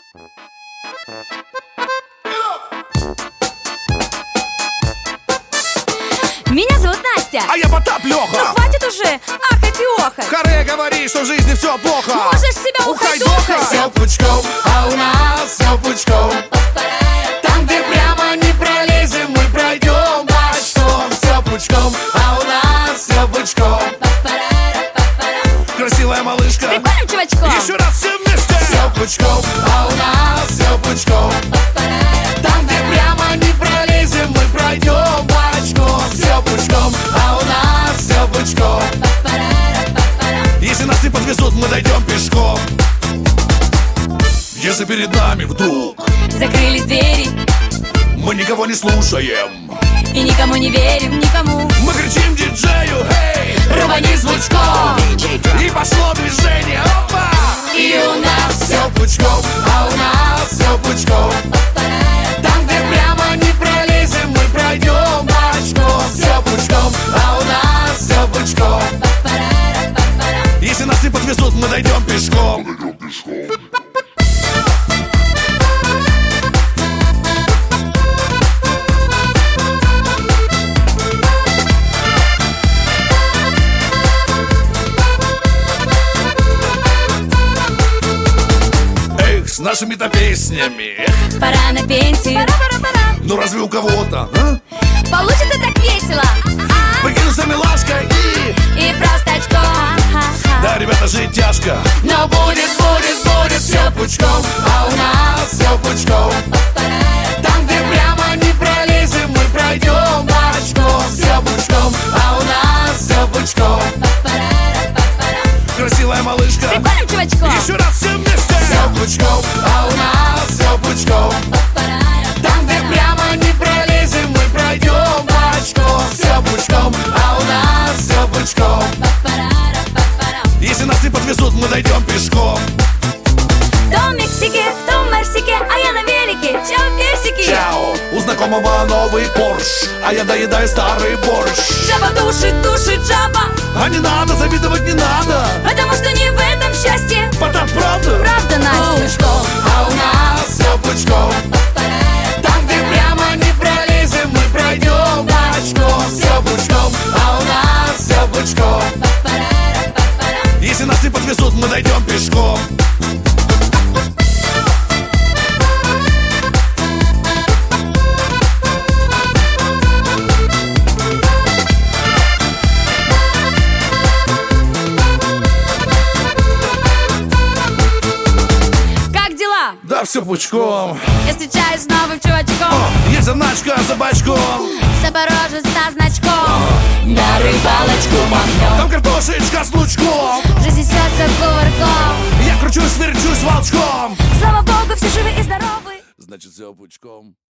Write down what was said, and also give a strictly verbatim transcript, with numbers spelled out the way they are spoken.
Меня зовут Настя. А я Потап Лёха. Ну хватит уже ахать и охать. Харе говори, что в жизни все плохо. Можешь себя ухайдохать. Все пучком, а у нас все пучком. Там, где прямо не пролезем, мы пройдем бочком. Все пучком, а у нас все пучком. Красивая малышка. Прикольным чувачком. Еще раз все вместе. Все пучком, а у нас все пучком. Там, где прямо не пролезем, мы пройдем бочком. Все пучком, а у нас все пучком. Если нас не подвезут, мы дойдем пешком. Если перед нами вдруг закрылись двери, мы никого не слушаем и никому не верим, никому. Мы кричим диджею: эй, рвани звучком. И пошло движение, опа! И у нас все пучком, а у нас все пучком. Там, где прямо не пролезем, мы пройдем бочком. Все пучком, а у нас все пучком. Если нас не подвезут, мы дойдем пешком. Эх, с нашими-то песнями пора на пенсию. Пора, пора, пора. ну разве у кого-то, а? Получится так весело. Прикинуться милашкой и... И простачком. Да, ребята, жить тяжко, но будет, будет, будет все пучком, а у нас все пучком. Там, где прямо не пролезем, мы пройдем бочком. Все пучком, а у нас все пучком. Красивая малышка. Прикольным чувачком. Еще раз все вместе. Все пучком, а у нас все пучком. Там, где прямо не пролезем, мы пройдем бочком. Все пучком, а у нас все пучком. Если нас не подвезут, мы дойдем пешком. То в Мексике, то в Марсике, а я на велике, чао, персики. Чао, у знакомого новый Порш, а я доедаю старый борщ. Жаба душит, душит жаба. А не надо, завидовать не надо, Потому что не в этом счастье. Потап, правда? Правда, Настя. Пучком, а у нас все пучком. Там, где прямо не пролезем, мы пройдем бочком. Все пучком, а у нас все пучком. Если нас не подвезут, мы дойдем пешком. Как дела? Да, все пучком. Я встречаюсь с новым чувачком. Есть заначка за бачком. Запорожец со значком. На рыбалочку махнем. Там картошечка с лучком. Жизнь несется кувырком. Я кручусь, верчусь волчком. Слава богу, все живы и здоровы. Значит, все пучком.